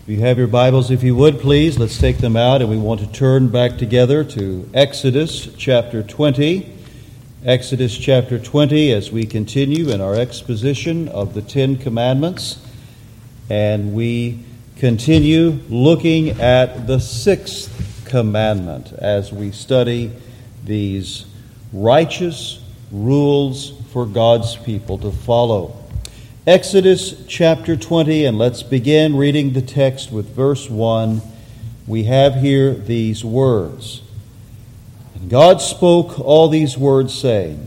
If you have your Bibles, if you would, please, let's take them out, and we want to turn back together to Exodus chapter 20. Exodus chapter 20 as we continue in our exposition of the Ten Commandments. And we continue looking at the sixth commandment as we study these righteous rules for God's people to follow. Exodus chapter 20, and let's begin reading the text with verse 1. We have here these words. And God spoke all these words, saying,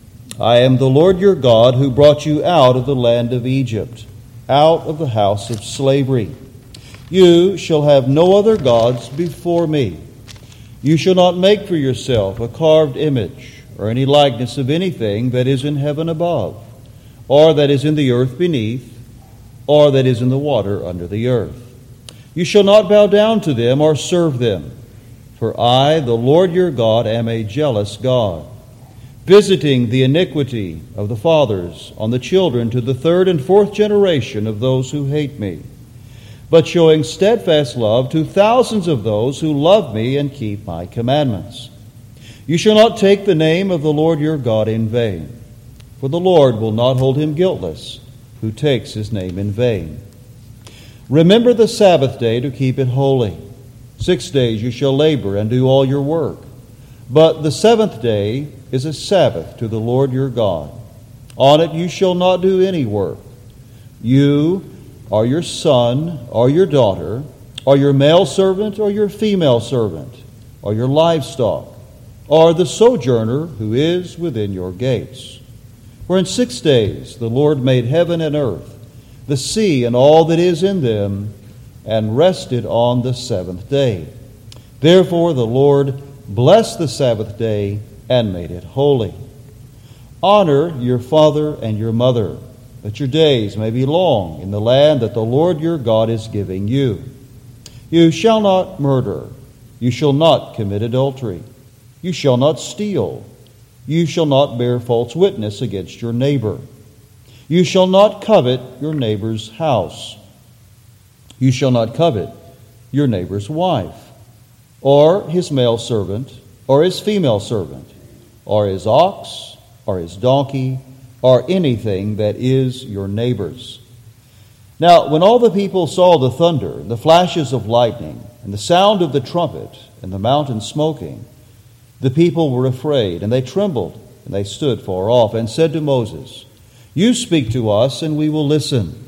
I am the Lord your God, who brought you out of the land of Egypt, out of the house of slavery. You shall have no other gods before me. You shall not make for yourself a carved image, or any likeness of anything that is in heaven above, or that is in the earth beneath, or that is in the water under the earth. You shall not bow down to them or serve them, for I, the Lord your God, am a jealous God, visiting the iniquity of the fathers on the children to the third and fourth generation of those who hate me, but showing steadfast love to thousands of those who love me and keep my commandments. You shall not take the name of the Lord your God in vain, for the Lord will not hold him guiltless who takes his name in vain. Remember the Sabbath day to keep it holy. 6 days you shall labor and do all your work. But the seventh day is a Sabbath to the Lord your God. On it you shall not do any work. You, or your son, or your daughter, or your male servant, or your female servant, or your livestock, or the sojourner who is within your gates. For in 6 days the Lord made heaven and earth, the sea and all that is in them, and rested on the seventh day. Therefore the Lord blessed the Sabbath day and made it holy. Honor your father and your mother, that your days may be long in the land that the Lord your God is giving you. You shall not murder. You shall not commit adultery. You shall not steal. You shall not bear false witness against your neighbor. You shall not covet your neighbor's house. You shall not covet your neighbor's wife, or his male servant, or his female servant, or his ox, or his donkey, or anything that is your neighbor's. Now, when all the people saw the thunder, and the flashes of lightning, and the sound of the trumpet, and the mountain smoking, the people were afraid, and they trembled, and they stood far off, and said to Moses, You speak to us, and we will listen.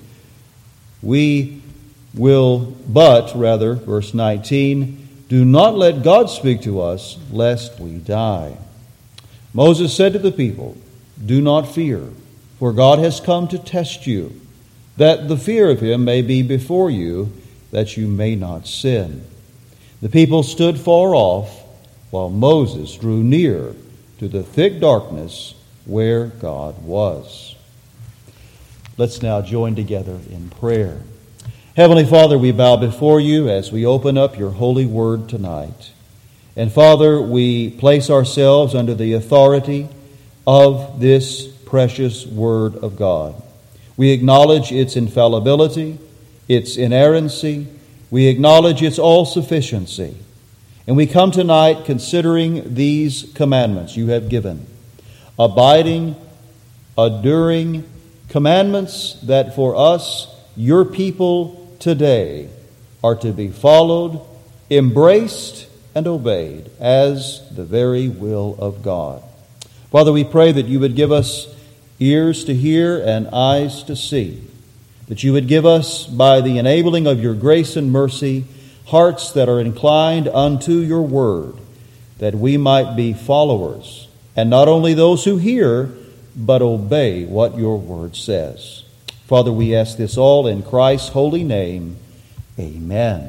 Verse 19, do not let God speak to us, lest we die. Moses said to the people, Do not fear, for God has come to test you, that the fear of him may be before you, that you may not sin. The people stood far off, while Moses drew near to the thick darkness where God was. Let's now join together in prayer. Heavenly Father, we bow before you as we open up your holy word tonight. And Father, we place ourselves under the authority of this precious word of God. We acknowledge its infallibility, its inerrancy. We acknowledge its all-sufficiency. And we come tonight considering these commandments you have given, abiding, enduring commandments that for us, your people today, are to be followed, embraced, and obeyed as the very will of God. Father, we pray that you would give us ears to hear and eyes to see, that you would give us, by the enabling of your grace and mercy, hearts that are inclined unto your word, that we might be followers, and not only those who hear, but obey what your word says. Father, we ask this all in Christ's holy name. Amen.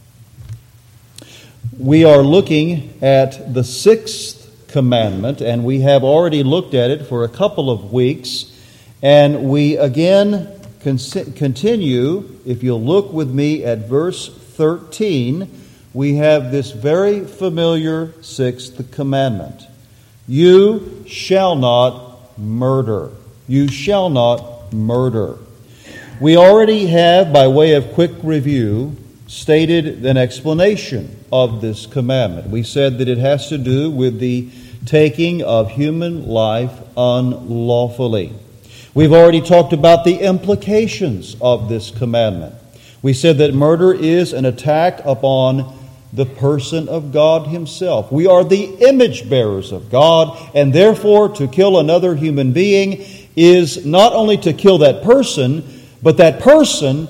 We are looking at the sixth commandment, and we have already looked at it for a couple of weeks, and we again continue. If you'll look with me at verse 13, we have this very familiar sixth commandment. You shall not murder. You shall not murder. We already have, by way of quick review, stated an explanation of this commandment. We said that it has to do with the taking of human life unlawfully. We've already talked about the implications of this commandment. We said that murder is an attack upon the person of God Himself. We are the image bearers of God, and therefore to kill another human being is not only to kill that person, but that person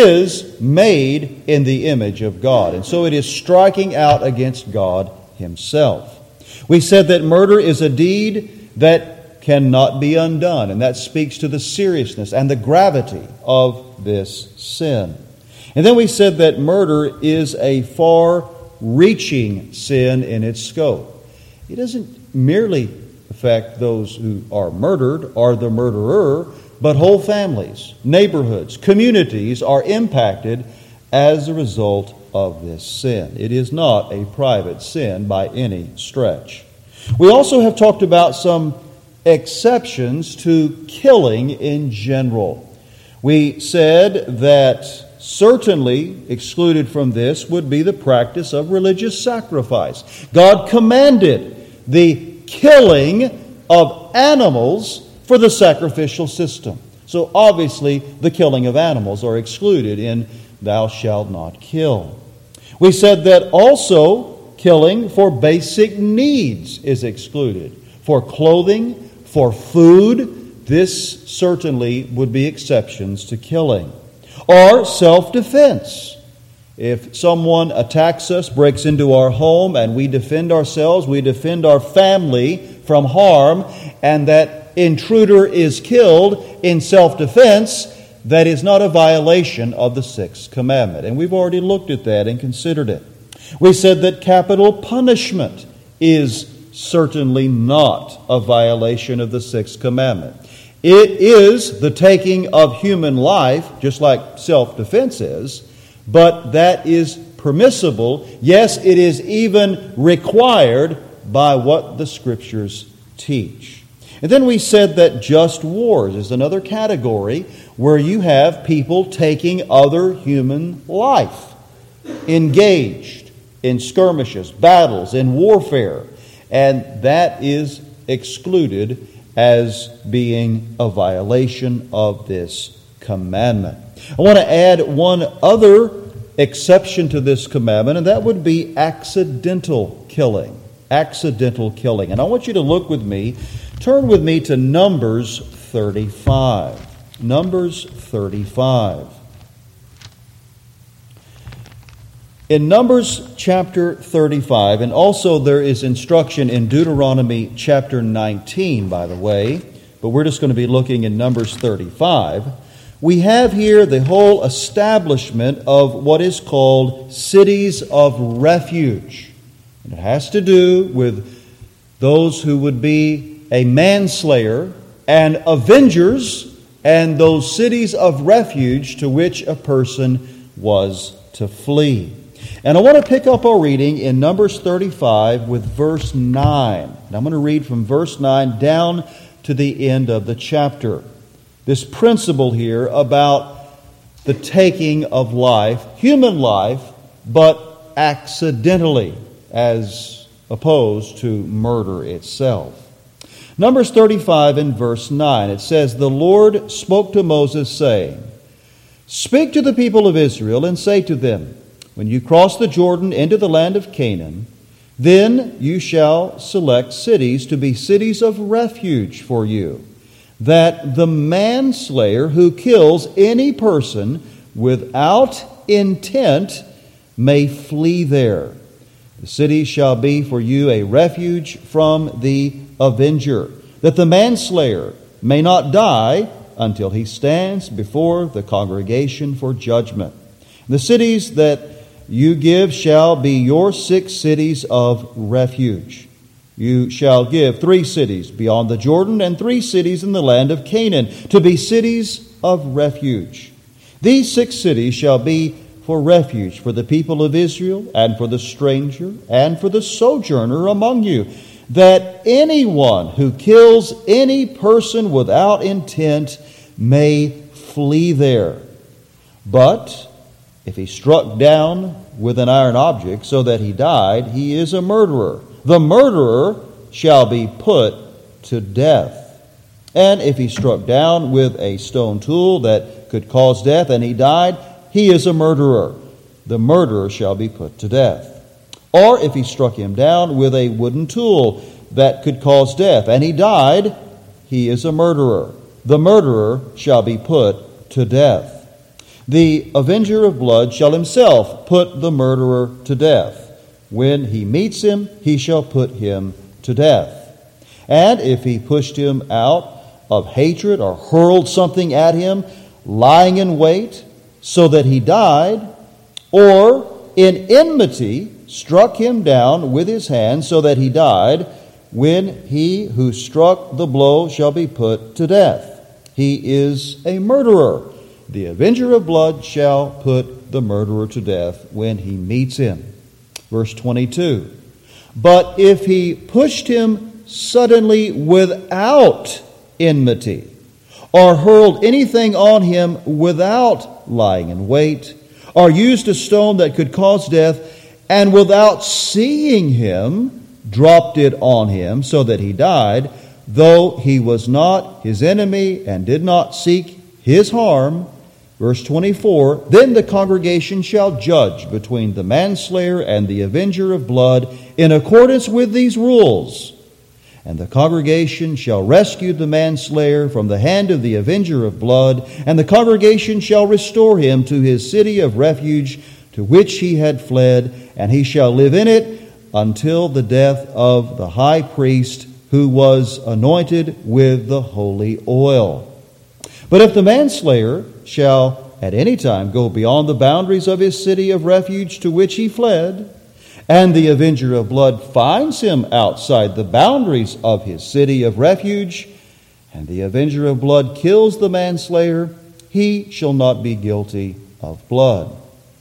is made in the image of God. And so it is striking out against God Himself. We said that murder is a deed that cannot be undone, and that speaks to the seriousness and the gravity of this sin. And then we said that murder is a far-reaching sin in its scope. It doesn't merely affect those who are murdered or the murderer, but whole families, neighborhoods, communities are impacted as a result of this sin. It is not a private sin by any stretch. We also have talked about some exceptions to killing in general. We said that certainly excluded from this would be the practice of religious sacrifice. God commanded the killing of animals for the sacrificial system. So obviously the killing of animals are excluded in thou shalt not kill. We said that also killing for basic needs is excluded. For clothing, for food, this certainly would be exceptions to killing. Or self-defense. If someone attacks us, breaks into our home, and we defend ourselves, we defend our family from harm, and that intruder is killed in self-defense, that is not a violation of the sixth commandment. And we've already looked at that and considered it. We said that capital punishment is certainly not a violation of the sixth commandment. It is the taking of human life, just like self-defense is, but that is permissible. Yes, it is even required by what the Scriptures teach. And then we said that just wars is another category where you have people taking other human life, engaged in skirmishes, battles, in warfare, and that is excluded as being a violation of this commandment. I want to add one other exception to this commandment, and that would be accidental killing. Accidental killing. And I want you to look with me, turn with me to Numbers 35. Numbers 35. In Numbers chapter 35, and also there is instruction in Deuteronomy chapter 19, by the way, but we're just going to be looking in Numbers 35, we have here the whole establishment of what is called cities of refuge. And it has to do with those who would be a manslayer and avengers, and those cities of refuge to which a person was to flee. And I want to pick up our reading in Numbers 35 with verse 9. And I'm going to read from verse 9 down to the end of the chapter. This principle here about the taking of life, human life, but accidentally, as opposed to murder itself. Numbers 35 and verse 9, it says, "The Lord spoke to Moses, saying, Speak to the people of Israel and say to them, When you cross the Jordan into the land of Canaan, then you shall select cities to be cities of refuge for you, that the manslayer who kills any person without intent may flee there. The city shall be for you a refuge from the avenger, that the manslayer may not die until he stands before the congregation for judgment. The cities that you give shall be your 6 cities of refuge. You shall give 3 cities beyond the Jordan and 3 cities in the land of Canaan to be cities of refuge. These 6 cities shall be for refuge for the people of Israel and for the stranger and for the sojourner among you, that anyone who kills any person without intent may flee there. But If he struck down with an iron object so that he died, he is a murderer. The murderer shall be put to death. And if he struck down with a stone tool that could cause death and he died, he is a murderer. The murderer shall be put to death. Or if he struck him down with a wooden tool that could cause death and he died, he is a murderer. The murderer shall be put to death. The avenger of blood shall himself put the murderer to death. When he meets him, he shall put him to death. And if he pushed him out of hatred or hurled something at him, lying in wait, so that he died, or in enmity struck him down with his hand so that he died, when he who struck the blow shall be put to death, he is a murderer. The avenger of blood shall put the murderer to death when he meets him. Verse 22. But if he pushed him suddenly without enmity, or hurled anything on him without lying in wait, or used a stone that could cause death, and without seeing him, dropped it on him so that he died, though he was not his enemy and did not seek his harm. Verse 24, then the congregation shall judge between the manslayer and the avenger of blood in accordance with these rules. And the congregation shall rescue the manslayer from the hand of the avenger of blood, and the congregation shall restore him to his city of refuge to which he had fled, and he shall live in it until the death of the high priest who was anointed with the holy oil. But if the manslayer shall at any time go beyond the boundaries of his city of refuge to which he fled, and the avenger of blood finds him outside the boundaries of his city of refuge, and the avenger of blood kills the manslayer, he shall not be guilty of blood.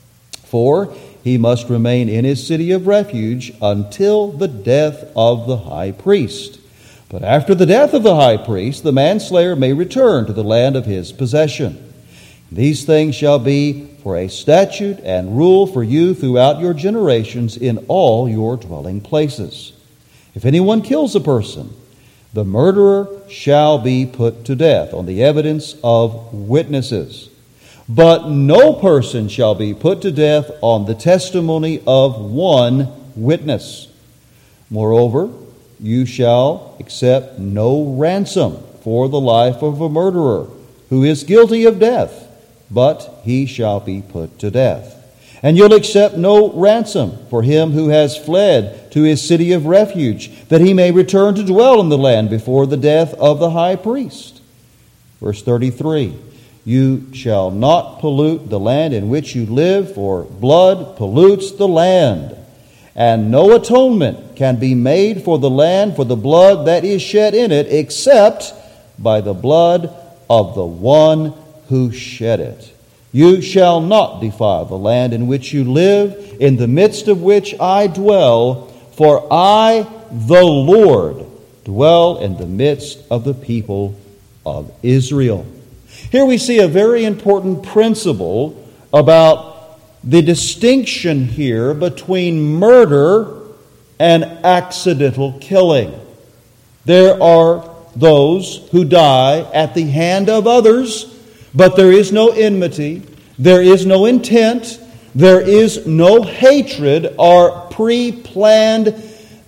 For he must remain in his city of refuge until the death of the high priest. But after the death of the high priest, the manslayer may return to the land of his possession. These things shall be for a statute and rule for you throughout your generations in all your dwelling places. If anyone kills a person, the murderer shall be put to death on the evidence of witnesses. But no person shall be put to death on the testimony of one witness. Moreover, you shall accept no ransom for the life of a murderer who is guilty of death, but he shall be put to death. And you'll accept no ransom for him who has fled to his city of refuge, that he may return to dwell in the land before the death of the high priest. Verse 33, you shall not pollute the land in which you live, for blood pollutes the land. And no atonement can be made for the land for the blood that is shed in it, except by the blood of the one who shed it. You shall not defile the land in which you live, in the midst of which I dwell, for I, the Lord, dwell in the midst of the people of Israel. Here we see a very important principle about the distinction here between murder and accidental killing. There are those who die at the hand of others, but there is no enmity, there is no intent, there is no hatred or pre-planned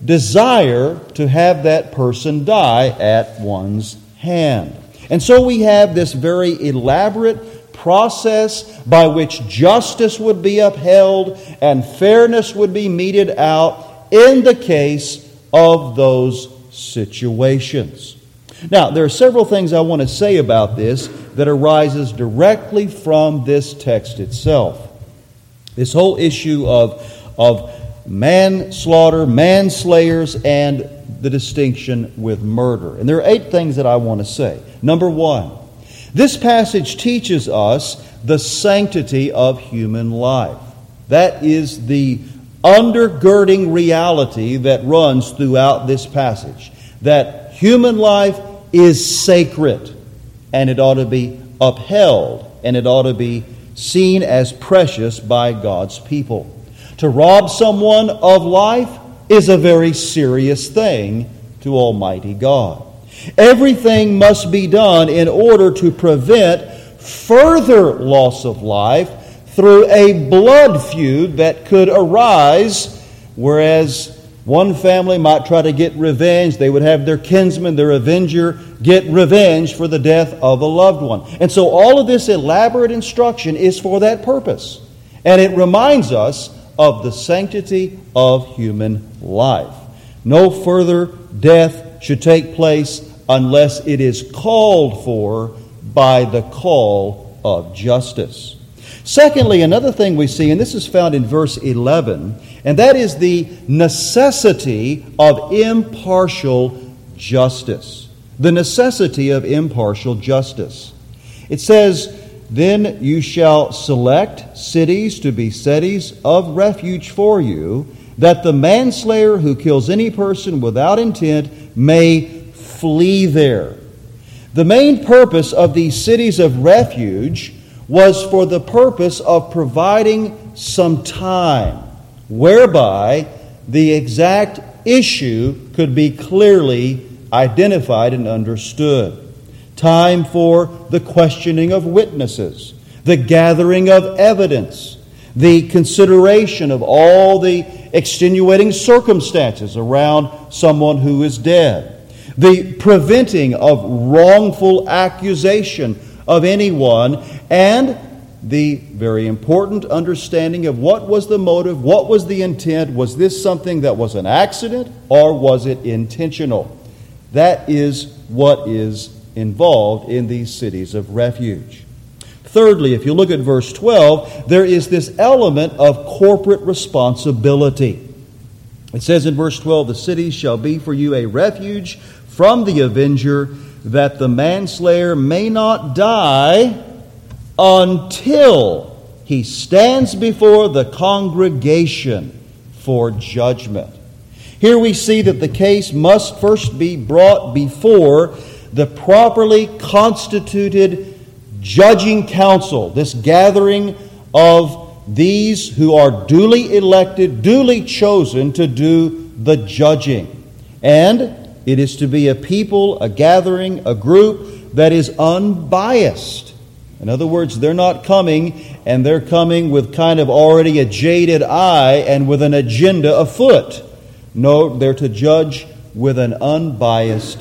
desire to have that person die at one's hand. And so we have this very elaborate process by which justice would be upheld and fairness would be meted out in the case of those situations. Now, there are several things I want to say about this that arises directly from this text itself. This whole issue of manslaughter, manslayers, and the distinction with murder. And there are 8 things that I want to say. Number 1, this passage teaches us the sanctity of human life. That is the undergirding reality that runs throughout this passage. That human life is sacred, and it ought to be upheld, and it ought to be seen as precious by God's people. To rob someone of life is a very serious thing to Almighty God. Everything must be done in order to prevent further loss of life through a blood feud that could arise, whereas one family might try to get revenge. They would have their kinsman, their avenger, get revenge for the death of a loved one. And so all of this elaborate instruction is for that purpose. And it reminds us of the sanctity of human life. No further death should take place unless it is called for by the call of justice. Secondly, another thing we see, and this is found in verse 11, and that is the necessity of impartial justice. The necessity of impartial justice. It says, "Then you shall select cities to be cities of refuge for you, that the manslayer who kills any person without intent may flee there." The main purpose of these cities of refuge was for the purpose of providing some time whereby the exact issue could be clearly identified and understood. Time for the questioning of witnesses, the gathering of evidence, the consideration of all the extenuating circumstances around someone who is dead, the preventing of wrongful accusation of anyone, and the very important understanding of what was the motive, what was the intent. Was this something that was an accident, or was it intentional? That is what is involved in these cities of refuge. Thirdly, if you look at verse 12, there is this element of corporate responsibility. It says in verse 12, "The cities shall be for you a refuge from the avenger, that the manslayer may not die until he stands before the congregation for judgment." Here we see that the case must first be brought before the properly constituted judging council, this gathering of these who are duly elected, duly chosen to do the judging. And it is to be a people, a gathering, a group that is unbiased. In other words, they're not coming, and they're coming with kind of already a jaded eye and with an agenda afoot. No, they're to judge with an unbiased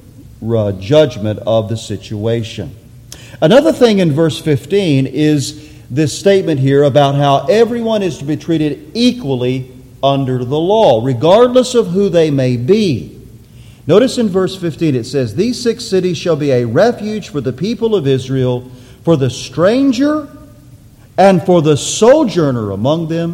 judgment of the situation. Another thing in verse 15 is this statement here about how everyone is to be treated equally under the law, regardless of who they may be. Notice in verse 15 it says, "These 6 cities shall be a refuge for the people of Israel, for the stranger and for the sojourner among them,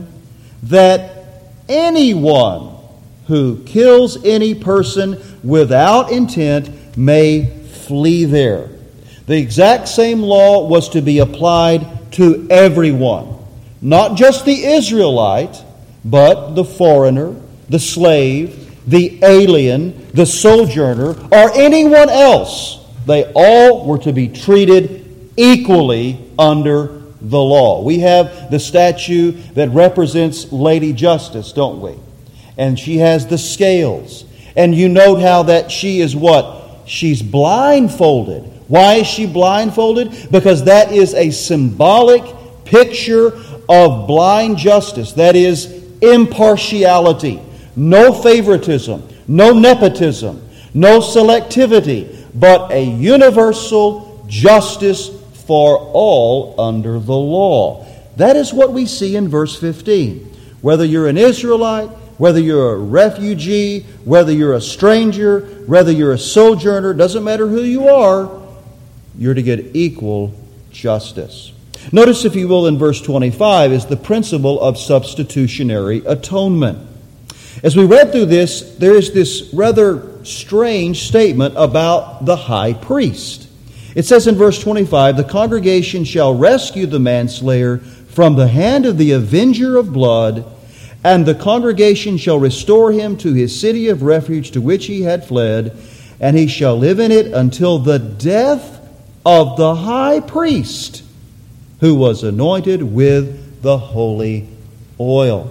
that anyone who kills any person without intent may flee there." The exact same law was to be applied to everyone, not just the Israelite, but the foreigner, the slave, the alien, the sojourner, or anyone else. They all were to be treated equally under the law. We have the statue that represents Lady Justice, don't we? And she has the scales. And you note how that she is what? She's blindfolded. Why is she blindfolded? Because that is a symbolic picture of blind justice. That is impartiality. No favoritism, no nepotism, no selectivity, but a universal justice for all under the law. That is what we see in verse 15. Whether you're an Israelite, whether you're a refugee, whether you're a stranger, whether you're a sojourner, doesn't matter who you are, you're to get equal justice. Notice, if you will, in verse 25 is the principle of substitutionary atonement. As we read through this, there is this rather strange statement about the high priest. It says in verse 25, "The congregation shall rescue the manslayer from the hand of the avenger of blood, and the congregation shall restore him to his city of refuge to which he had fled, and he shall live in it until the death of the high priest who was anointed with the holy oil.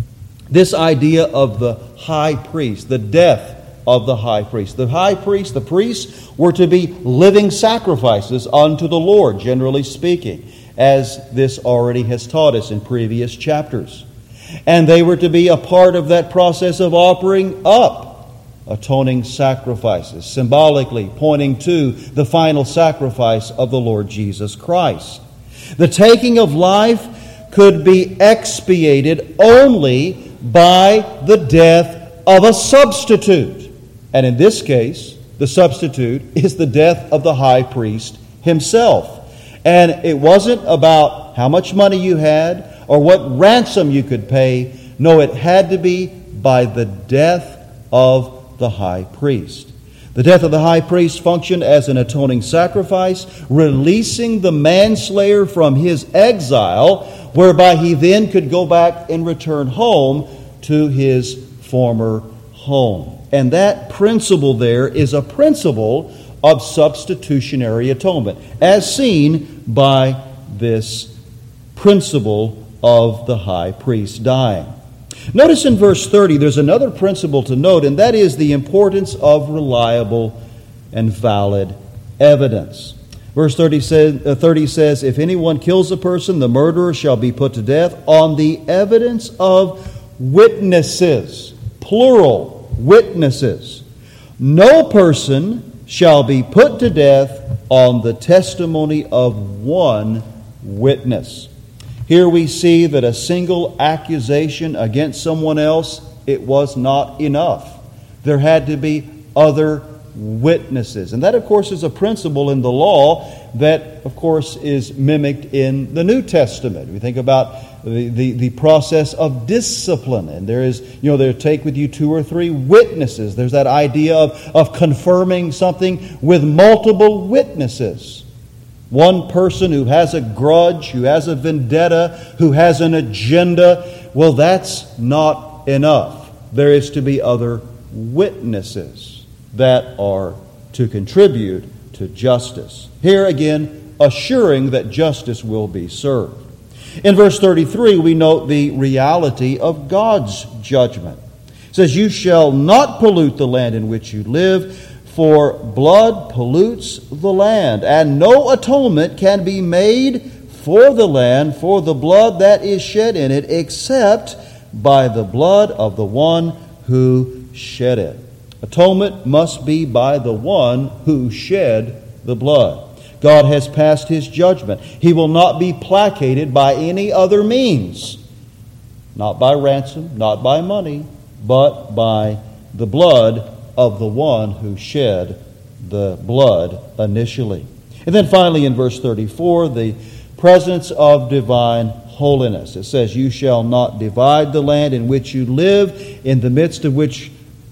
This idea of the high priest, the death of the high priest. The high priest, the priests, were to be living sacrifices unto the Lord, generally speaking, as this already has taught us in previous chapters. And they were to be a part of that process of offering up atoning sacrifices, symbolically pointing to the final sacrifice of the Lord Jesus Christ. The taking of life could be expiated only by the death of a substitute. And in this case, the substitute is the death of the high priest himself. And it wasn't about how much money you had or what ransom you could pay. No, it had to be by the death of the high priest. The death of the high priest functioned as an atoning sacrifice, releasing the manslayer from his exile, whereby he then could go back and return home to his former home. And that principle there is a principle of substitutionary atonement, as seen by this principle of the high priest dying. Notice in verse 30, there's another principle to note, and that is the importance of reliable and valid evidence. Verse 30 says, if anyone kills a person, the murderer shall be put to death on the evidence of witnesses. Plural, witnesses. No person shall be put to death on the testimony of one witness. Here we see that a single accusation against someone else, it was not enough. There had to be other witnesses. And that, of course, is a principle in the law that, of course, is mimicked in the New Testament. We think about the process of discipline. And there is, there take with you 2 or 3 witnesses. There's that idea of confirming something with multiple witnesses. One person who has a grudge, who has a vendetta, who has an agenda, well, that's not enough. There is to be other witnesses that are to contribute to justice. Here again, assuring that justice will be served. In verse 33, we note the reality of God's judgment. It says, you shall not pollute the land in which you live, for blood pollutes the land, and no atonement can be made for the land for the blood that is shed in it, except by the blood of the one who shed it. Atonement must be by the one who shed the blood. God has passed His judgment. He will not be placated by any other means. Not by ransom, not by money, but by the blood of the one who shed the blood initially. And then finally in verse 34, the presence of divine holiness. It says, you shall not divide the land in which you live, in the midst of which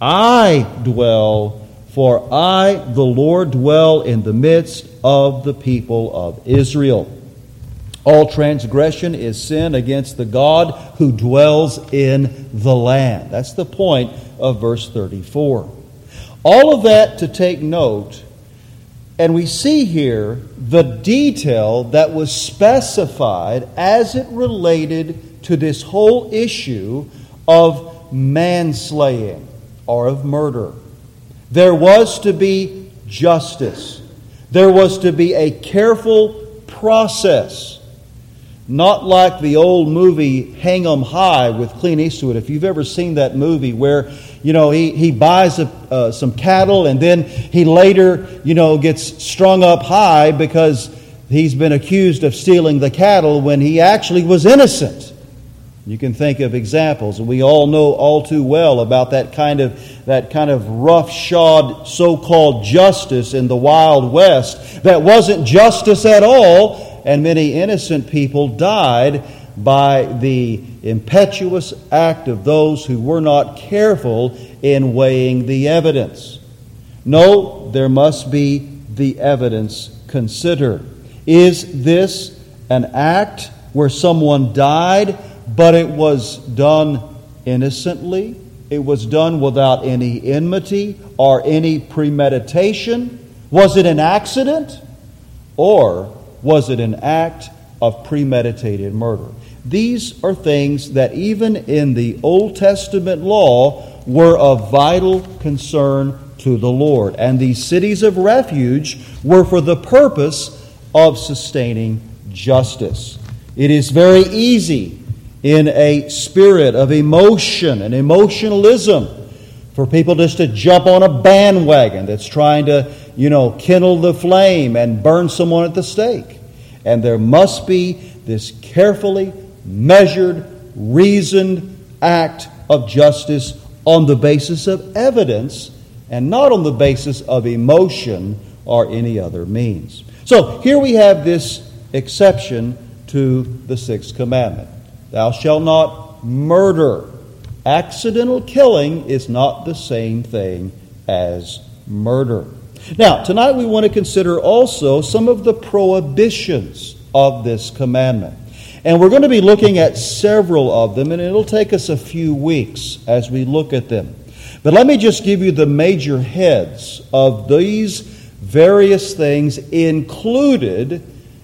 I dwell, for I, the Lord, dwell in the midst of the people of Israel. All transgression is sin against the God who dwells in the land. That's the point of verse 34. All of that to take note, and we see here the detail that was specified as it related to this whole issue of manslaying or of murder. There was to be justice. There was to be a careful process. Not like the old movie Hang 'em High with Clint Eastwood. If you've ever seen that movie where, he buys some cattle and then he later, gets strung up high because he's been accused of stealing the cattle when he actually was innocent. You can think of examples, and we all know all too well about that kind of roughshod so-called justice in the Wild West that wasn't justice at all, and many innocent people died by the impetuous act of those who were not careful in weighing the evidence. No, there must be the evidence considered. Is this an act where someone died, but it was done innocently? It was done without any enmity or any premeditation? Was it an accident? Or was it an act of premeditated murder. These are things that even in the Old Testament law were of vital concern to the Lord. And these cities of refuge were for the purpose of sustaining justice. It is very easy in a spirit of emotion and emotionalism for people just to jump on a bandwagon that's trying to, kindle the flame and burn someone at the stake. And there must be this carefully measured, reasoned act of justice on the basis of evidence and not on the basis of emotion or any other means. So here we have this exception to the sixth commandment. Thou shalt not murder. Accidental killing is not the same thing as murder. Now, tonight we want to consider also some of the prohibitions of this commandment. And we're going to be looking at several of them, and it'll take us a few weeks as we look at them. But let me just give you the major heads of these various things included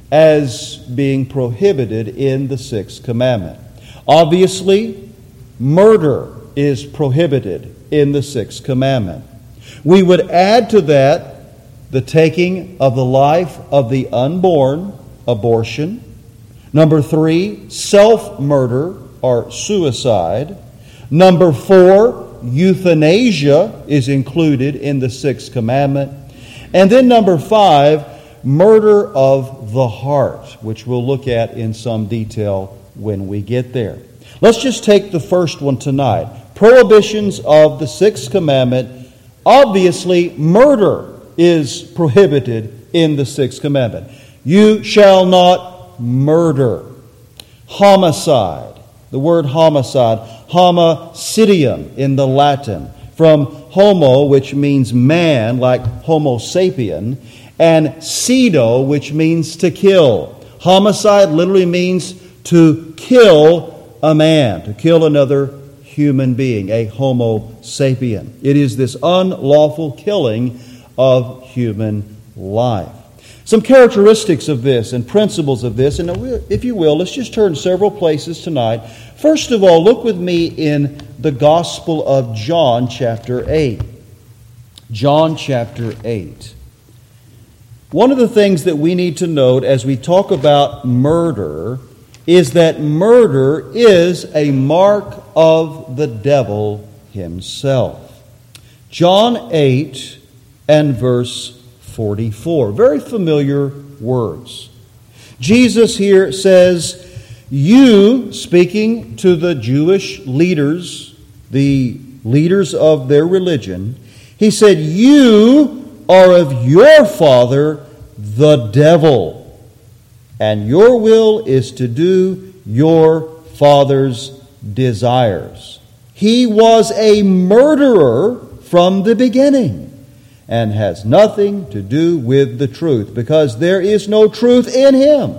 as being prohibited in the sixth commandment. Obviously, murder is prohibited in the sixth commandment. We would add to that the taking of the life of the unborn, abortion. Number 3, self-murder or suicide. Number 4, euthanasia is included in the sixth commandment. And then number 5, murder of the heart, which we'll look at in some detail when we get there. Let's just take the first one tonight. Prohibitions of the sixth commandment. Obviously, murder is prohibited in the sixth commandment. You shall not murder. Homicide. The word homicide, homicidium in the Latin, from homo, which means man, like Homo sapien, and cedo, which means to kill. Homicide literally means to kill a man, to kill another human being, a Homo sapien. It is this unlawful killing of human life. Some characteristics of this and principles of this, and if you will, let's just turn several places tonight. First of all, look with me in the Gospel of John chapter 8. John chapter 8. One of the things that we need to note as we talk about murder is that murder is a mark of the devil himself. John 8 and verse 44. Very familiar words. Jesus here says, you, speaking to the Jewish leaders, the leaders of their religion, he said, you are of your father, the devil, and your will is to do your father's desires. He was a murderer from the beginning and has nothing to do with the truth, because there is no truth in him.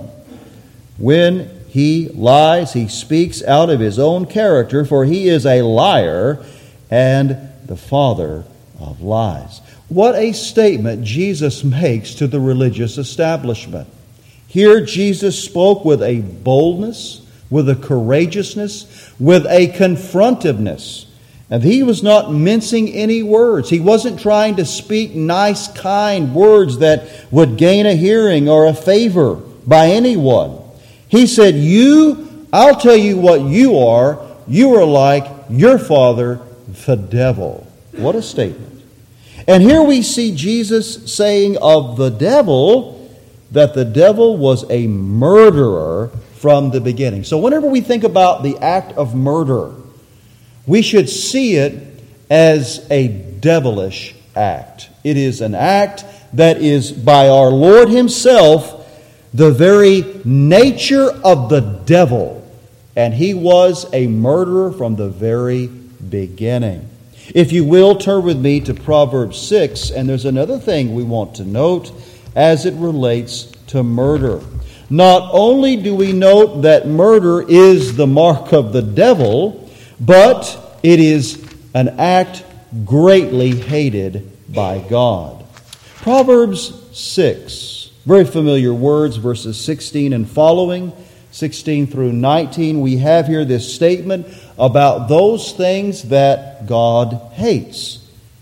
When he lies, he speaks out of his own character, for he is a liar and the father of lies. What a statement Jesus makes to the religious establishment. Here Jesus spoke with a boldness, with a courageousness, with a confrontiveness. And he was not mincing any words. He wasn't trying to speak nice, kind words that would gain a hearing or a favor by anyone. He said, I'll tell you what you are. You are like your father, the devil. What a statement. And here we see Jesus saying of the devil that the devil was a murderer from the beginning. So whenever we think about the act of murder, we should see it as a devilish act. It is an act that is by our Lord himself the very nature of the devil. And he was a murderer from the very beginning. If you will, turn with me to Proverbs 6, and there's another thing we want to note as it relates to murder. Not only do we note that murder is the mark of the devil, but it is an act greatly hated by God. Proverbs 6 Very familiar words, verses 16 and following, 16 through 19. We have here this statement about those things that God hates.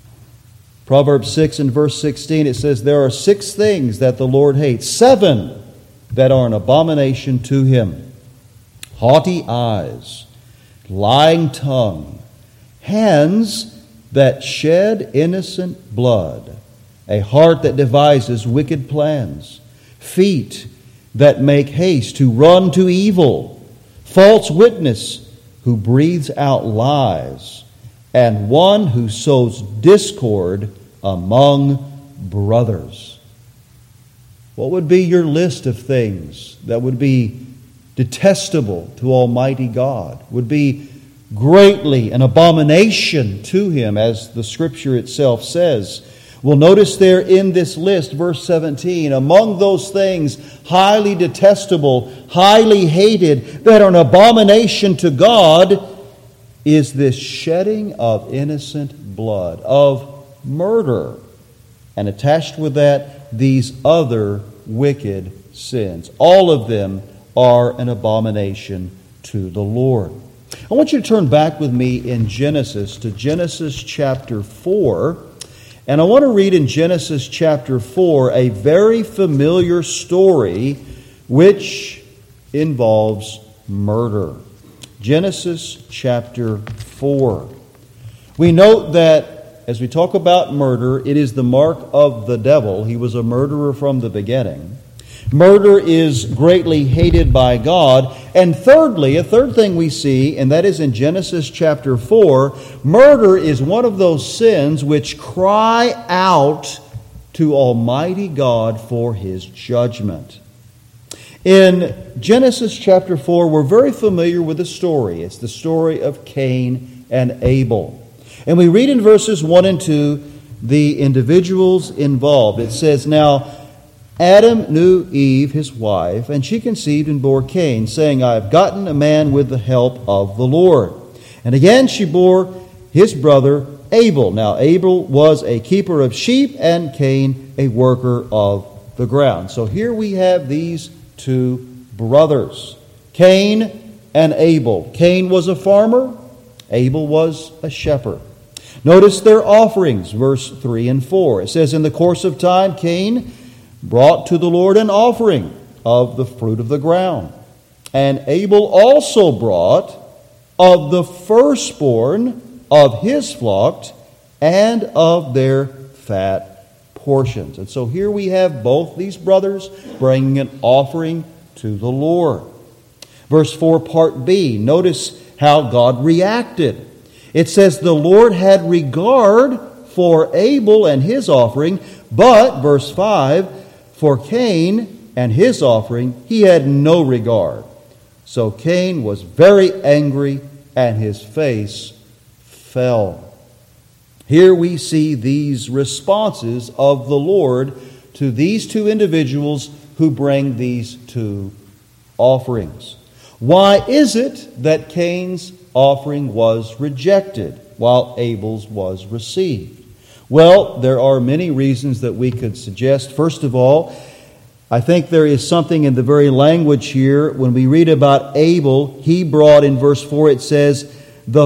Proverbs 6 and verse 16, it says, "There are 6 things that the Lord hates, 7 that are an abomination to him: haughty eyes, lying tongue, hands that shed innocent blood, a heart that devises wicked plans, feet that make haste to run to evil, false witness who breathes out lies, and one who sows discord among brothers." What would be your list of things that would be detestable to Almighty God, would be greatly an abomination to him, as the Scripture itself says? Well, notice there in this list, verse 17, among those things highly detestable, highly hated, that are an abomination to God, is this shedding of innocent blood, of murder. And attached with that, these other wicked sins. All of them are an abomination to the Lord. I want you to turn back with me in Genesis to Genesis chapter 4. And I want to read in Genesis chapter 4 a very familiar story which involves murder. Genesis chapter 4. We note that as we talk about murder, it is the mark of the devil. He was a murderer from the beginning. Murder is greatly hated by God. And thirdly, a third thing we see, and that is in Genesis chapter 4, murder is one of those sins which cry out to Almighty God for His judgment. In Genesis chapter 4, we're very familiar with the story. It's the story of Cain and Abel. And we read in verses 1 and 2 the individuals involved. It says, "Now Adam knew Eve, his wife, and she conceived and bore Cain, saying, I have gotten a man with the help of the Lord. And again she bore his brother Abel. Now Abel was a keeper of sheep, and Cain a worker of the ground." So here we have these 2 brothers, Cain and Abel. Cain was a farmer, Abel was a shepherd. Notice their offerings, verse 3 and 4. It says, "In the course of time, Cain brought to the Lord an offering of the fruit of the ground. And Abel also brought of the firstborn of his flock and of their fat portions." And so here we have both these brothers bringing an offering to the Lord. Verse 4, part B, notice how God reacted. It says, "The Lord had regard for Abel and his offering, but," verse 5, "for Cain and his offering he had no regard. So Cain was very angry, and his face fell." Here we see these responses of the Lord to these 2 individuals who bring these 2 offerings. Why is it that Cain's offering was rejected while Abel's was received? Well, there are many reasons that we could suggest. First of all, I think there is something in the very language here. When we read about Abel, he brought, in verse 4, it says, "the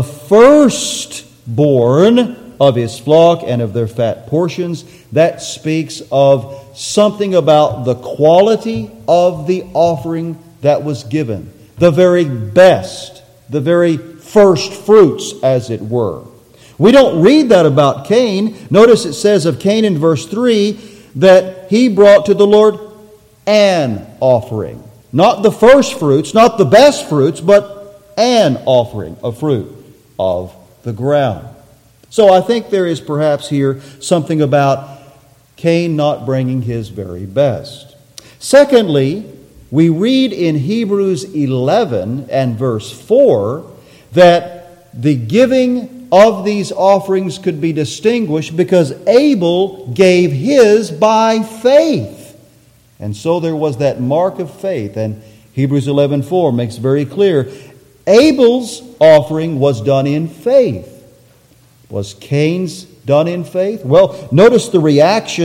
firstborn of his flock and of their fat portions." That speaks of something about the quality of the offering that was given. The very best, the very first fruits, as it were. We don't read that about Cain. Notice it says of Cain in verse 3 that he brought to the Lord an offering. Not the first fruits, not the best fruits, but an offering of fruit of the ground. So I think there is perhaps here something about Cain not bringing his very best. Secondly, we read in Hebrews 11 and verse 4 that the giving of these offerings could be distinguished because Abel gave his by faith. And so there was that mark of faith. And Hebrews 11:4 makes very clear Abel's offering was done in faith. Was Cain's done in faith? Well, notice the reaction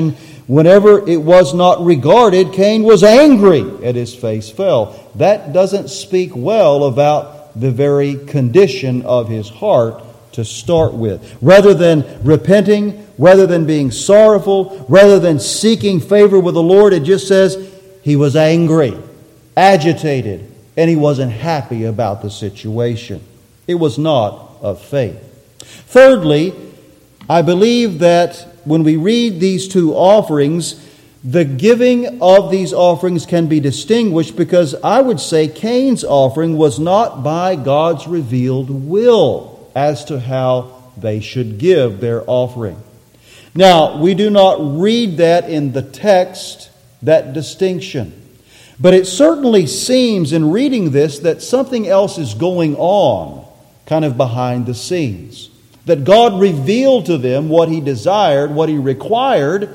Whenever it was not regarded, Cain was angry and his face fell. That doesn't speak well about the very condition of his heart to start with. Rather than repenting, rather than being sorrowful, rather than seeking favor with the Lord, it just says he was angry, agitated, and he wasn't happy about the situation. It was not of faith. Thirdly, I believe that when we read these two offerings, the giving of these offerings can be distinguished because I would say Cain's offering was not by God's revealed will as to how they should give their offering. Now, we do not read that in the text, that distinction. But it certainly seems in reading this that something else is going on, kind of behind the scenes. That God revealed to them what He desired, what He required,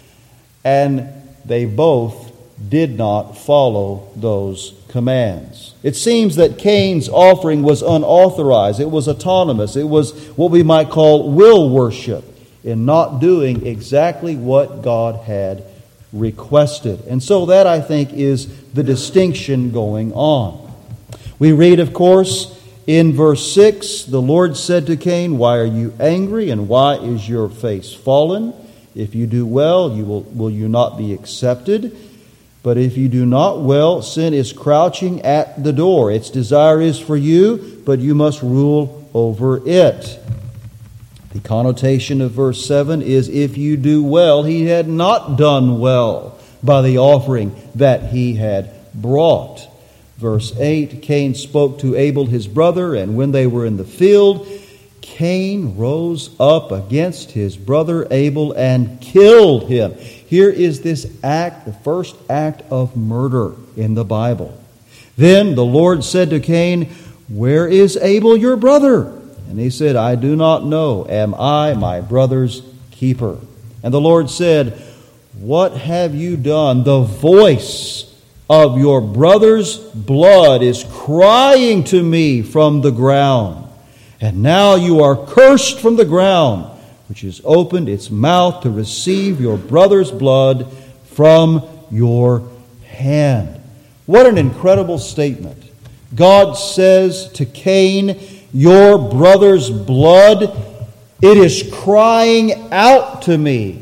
and they both did not follow those commands. It seems that Cain's offering was unauthorized. It was autonomous. It was what we might call will worship, in not doing exactly what God had requested. And so that, I think, is the distinction going on. We read, of course, in verse 6, the Lord said to Cain, "Why are you angry, and why is your face fallen? If you do well, will you not be accepted? But if you do not well, sin is crouching at the door. Its desire is for you, but you must rule over it." The connotation of verse 7 is, if you do well, he had not done well by the offering that he had brought. Verse 8, Cain spoke to Abel his brother, and when they were in the field, Cain rose up against his brother Abel and killed him. Here is this act, the first act of murder in the Bible. Then the Lord said to Cain, "Where is Abel your brother?" And he said, "I do not know. Am I my brother's keeper?" And the Lord said, "What have you done? The voice of your brother's blood is crying to me from the ground. And now you are cursed from the ground, which has opened its mouth to receive your brother's blood from your hand." What an incredible statement. God says to Cain, "Your brother's blood, it is crying out to me.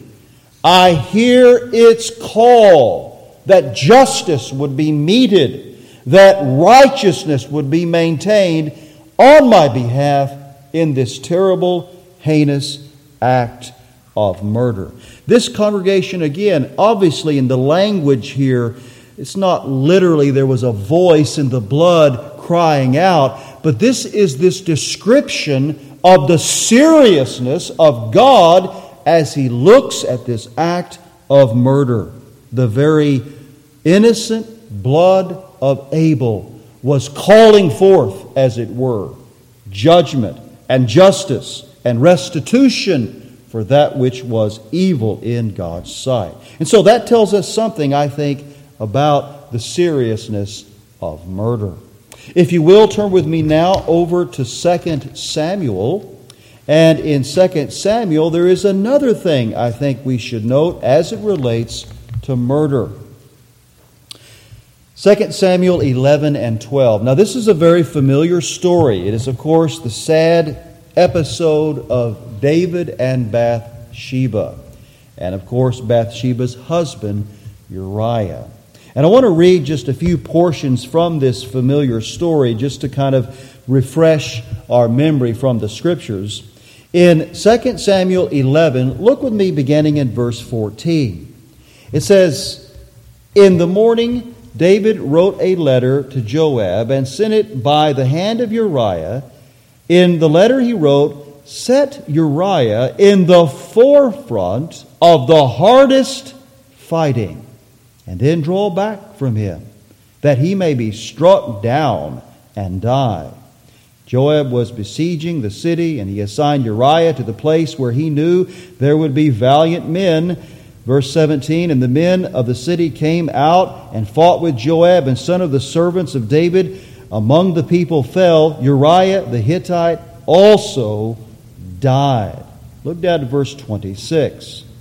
I hear its call that justice would be meted, that righteousness would be maintained on my behalf in this terrible, heinous act of murder." This congregation, again, obviously in the language here, it's not literally there was a voice in the blood crying out, but this is this description of the seriousness of God as He looks at this act of murder. The very innocent blood of Abel was calling forth, as it were, judgment and justice and restitution for that which was evil in God's sight. And so that tells us something, I think, about the seriousness of murder. If you will, turn with me now over to 2 Samuel. And in 2 Samuel, there is another thing I think we should note as it relates to murder. 2 Samuel 11 and 12. Now, this is a very familiar story. It is, of course, the sad episode of David and Bathsheba. And, of course, Bathsheba's husband, Uriah. And I want to read just a few portions from this familiar story just to kind of refresh our memory from the Scriptures. In 2 Samuel 11, look with me beginning in verse 14. It says, "In the morning David wrote a letter to Joab and sent it by the hand of Uriah. In the letter he wrote, 'Set Uriah in the forefront of the hardest fighting, and then draw back from him, that he may be struck down and die.' Joab was besieging the city, and he assigned Uriah to the place where he knew there would be valiant men." Verse 17, "And the men of the city came out and fought with Joab, and son of the servants of David among the people fell. Uriah the Hittite also died." Look down to verse 26.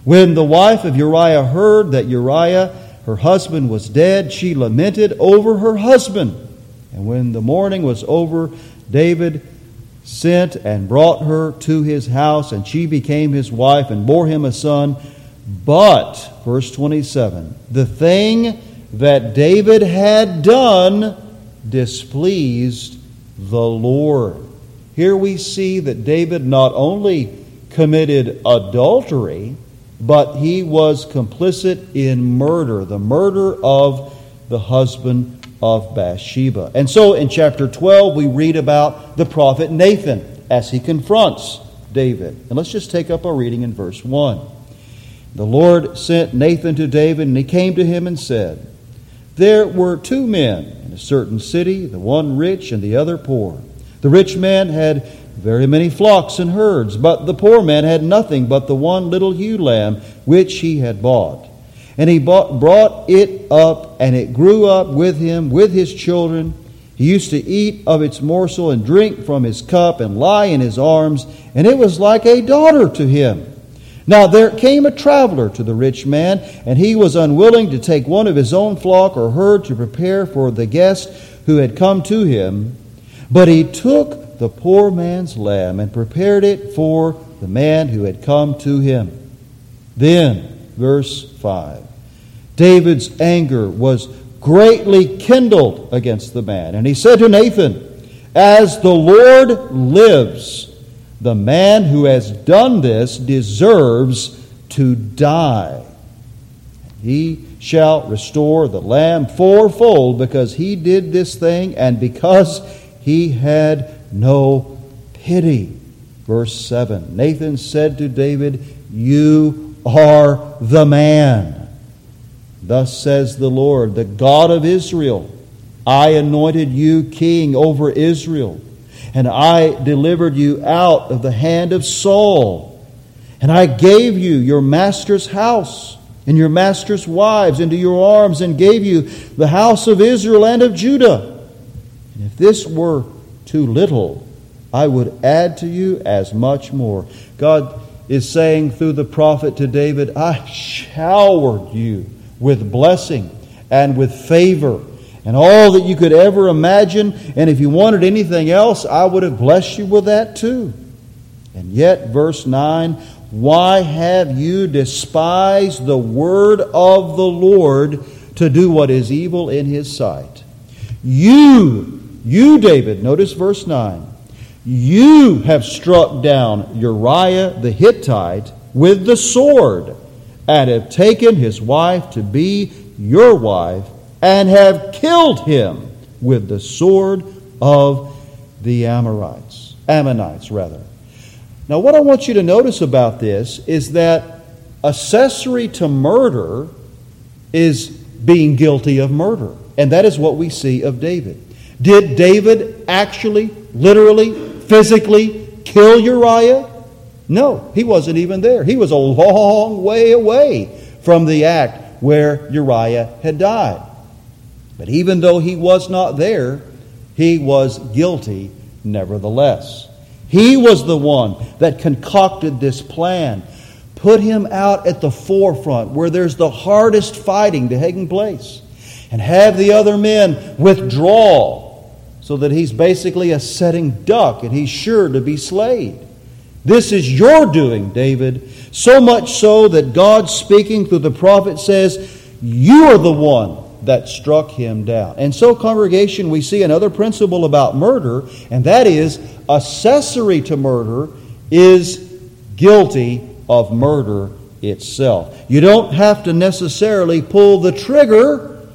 When the wife of Uriah heard that Uriah, her husband, was dead, she lamented over her husband. And when the mourning was over, David sent and brought her to his house, and she became his wife and bore him a son. But, verse 27, the thing that David had done displeased the Lord. Here we see that David not only committed adultery, but he was complicit in murder, the murder of the husband of Bathsheba. And so in chapter 12 we read about the prophet Nathan as he confronts David. And let's just take up our reading in verse 1. The Lord sent Nathan to David, and he came to him and said, There were two men in a certain city, the one rich and the other poor. The rich man had very many flocks and herds, but the poor man had nothing but the one little ewe lamb which he had bought. And he brought it up, and it grew up with him, with his children. He used to eat of its morsel and drink from his cup and lie in his arms, and it was like a daughter to him. Now there came a traveler to the rich man, and he was unwilling to take one of his own flock or herd to prepare for the guest who had come to him. But he took the poor man's lamb and prepared it for the man who had come to him. Then, verse 5, David's anger was greatly kindled against the man. And he said to Nathan, As the Lord lives, the man who has done this deserves to die. He shall restore the lamb fourfold, because he did this thing and because he had no pity. Verse 7, Nathan said to David, You are the man. Thus says the Lord, the God of Israel, I anointed you king over Israel, and I delivered you out of the hand of Saul. And I gave you your master's house and your master's wives into your arms, and gave you the house of Israel and of Judah. And if this were too little, I would add to you as much more. God is saying through the prophet to David, I showered you with blessing and with favor and all that you could ever imagine. And if you wanted anything else, I would have blessed you with that too. And yet, verse 9, why have you despised the word of the Lord to do what is evil in his sight? You, David, notice verse 9, you have struck down Uriah the Hittite with the sword, and have taken his wife to be your wife, and have killed him with the sword of the Ammonites. Now, what I want you to notice about this is that accessory to murder is being guilty of murder. And that is what we see of David. Did David actually, literally, physically kill Uriah? No, he wasn't even there. He was a long way away from the act where Uriah had died. But even though he was not there, he was guilty nevertheless. He was the one that concocted this plan, put him out at the forefront where there's the hardest fighting taking place, and have the other men withdraw so that he's basically a sitting duck and he's sure to be slayed. This is your doing, David, so much so that God, speaking through the prophet, says, you are the one that struck him down. And so, congregation, we see another principle about murder, and that is accessory to murder is guilty of murder itself. You don't have to necessarily pull the trigger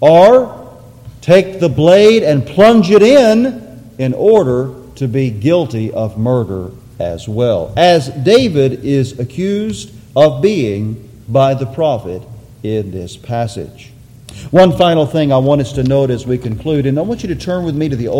or take the blade and plunge it in order to be guilty of murder as well, as David is accused of being by the prophet in this passage. One final thing I want us to note as we conclude, and I want you to turn with me to the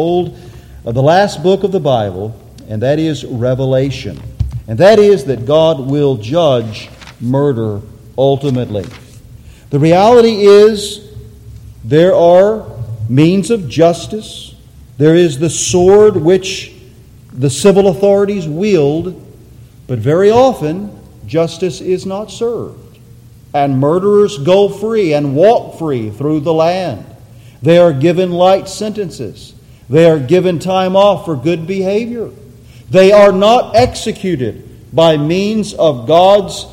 last book of the Bible, and that is Revelation. And that is that God will judge murder ultimately. The reality is there are means of justice. There is the sword which the civil authorities wield, but very often justice is not served, and murderers go free and walk free through the land. They are given light sentences. They are given time off for good behavior. They are not executed by means of God's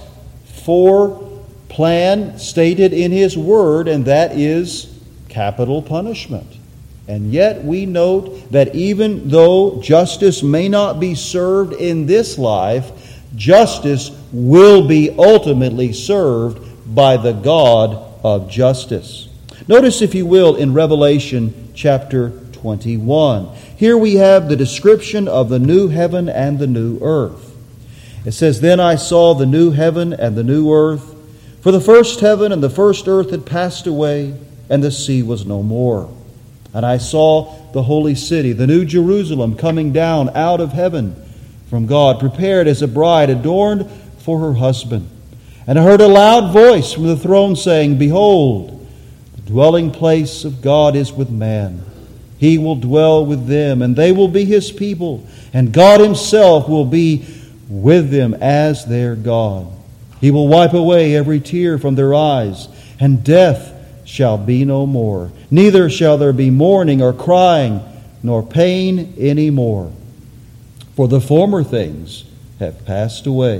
plan stated in His Word, and that is capital punishment. And yet we note that even though justice may not be served in this life, justice will be ultimately served by the God of justice. Notice, if you will, in Revelation chapter 21. Here we have the description of the new heaven and the new earth. It says, "Then I saw the new heaven and the new earth, for the first heaven and the first earth had passed away, and the sea was no more. And I saw the holy city, the new Jerusalem, coming down out of heaven from God, prepared as a bride adorned for her husband. And I heard a loud voice from the throne saying, 'Behold, the dwelling place of God is with man. He will dwell with them, and they will be His people, and God Himself will be with them as their God. He will wipe away every tear from their eyes, and death shall be no more. Neither shall there be mourning or crying, nor pain any more. For the former things have passed away.'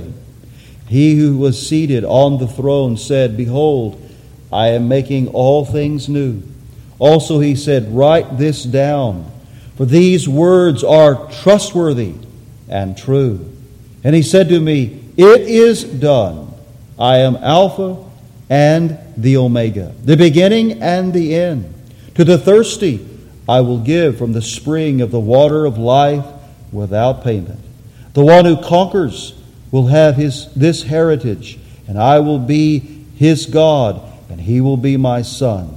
He who was seated on the throne said, 'Behold, I am making all things new.' Also He said, 'Write this down, for these words are trustworthy and true.' And He said to me, 'It is done. I am Alpha and the Omega, the beginning and the end. To the thirsty I will give from the spring of the water of life without payment. The one who conquers will have this heritage, and I will be his God, and he will be my son.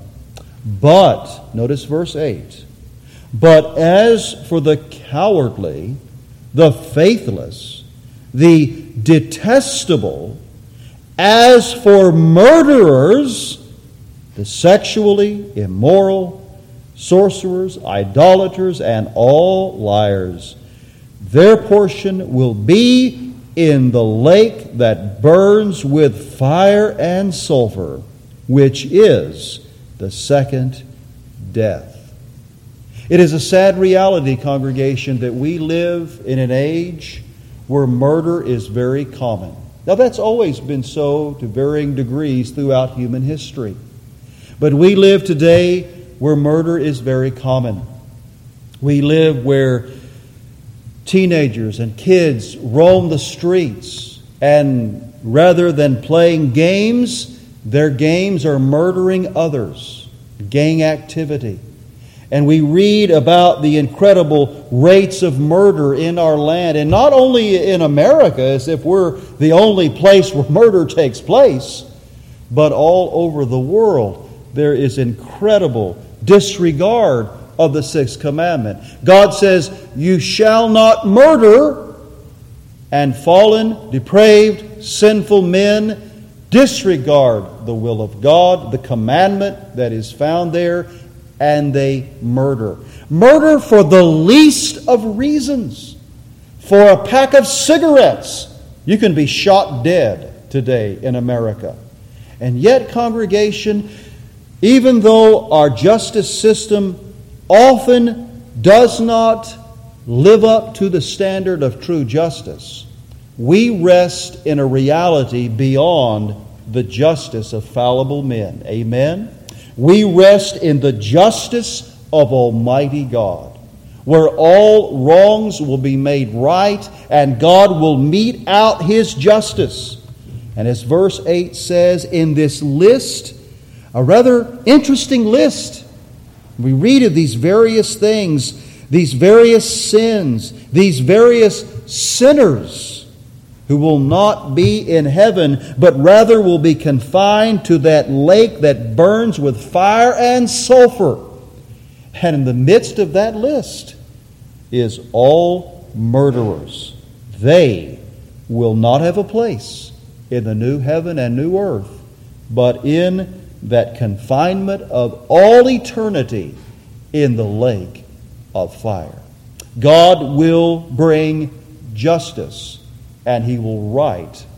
But," notice verse 8, "but as for the cowardly, the faithless, the detestable, as for murderers, the sexually immoral, sorcerers, idolaters, and all liars, their portion will be in the lake that burns with fire and sulfur, which is the second death." It is a sad reality, congregation, that we live in an age where murder is very common. Now, that's always been so to varying degrees throughout human history. But we live today where murder is very common. We live where teenagers and kids roam the streets, and rather than playing games, their games are murdering others, gang activity. And we read about the incredible rates of murder in our land, and not only in America, as if we're the only place where murder takes place, but all over the world. There is incredible disregard of the sixth commandment. God says, "You shall not murder," and fallen, depraved, sinful men disregard the will of God, the commandment that is found there, and they murder. Murder for the least of reasons. For a pack of cigarettes, you can be shot dead today in America. And yet, congregation, even though our justice system often does not live up to the standard of true justice, we rest in a reality beyond the justice of fallible men. Amen? We rest in the justice of Almighty God, where all wrongs will be made right and God will mete out His justice. And as verse 8 says, in this list, a rather interesting list, we read of these various things, these various sins, these various sinners who will not be in heaven, but rather will be confined to that lake that burns with fire and sulfur. And in the midst of that list is all murderers. They will not have a place in the new heaven and new earth, but in that confinement of all eternity in the lake of fire. God will bring justice, and He will right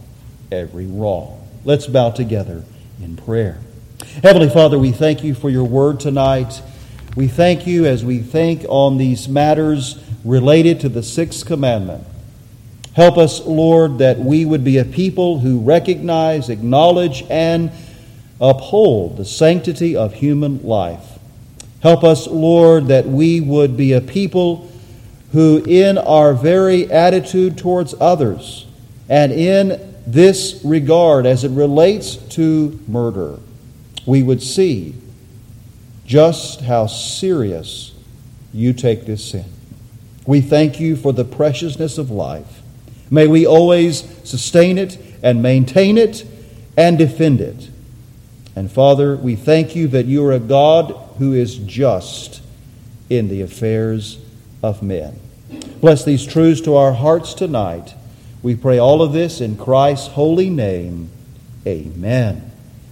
every wrong. Let's bow together in prayer. Heavenly Father, we thank you for your word tonight. We thank you as we think on these matters related to the sixth commandment. Help us, Lord, that we would be a people who recognize, acknowledge, and uphold the sanctity of human life. Help us, Lord, that we would be a people who in our very attitude towards others and in this regard as it relates to murder, we would see just how serious you take this sin. We thank you for the preciousness of life. May we always sustain it and maintain it and defend it. And Father, we thank you that you are a God who is just in the affairs of men. Bless these truths to our hearts tonight. We pray all of this in Christ's holy name. Amen.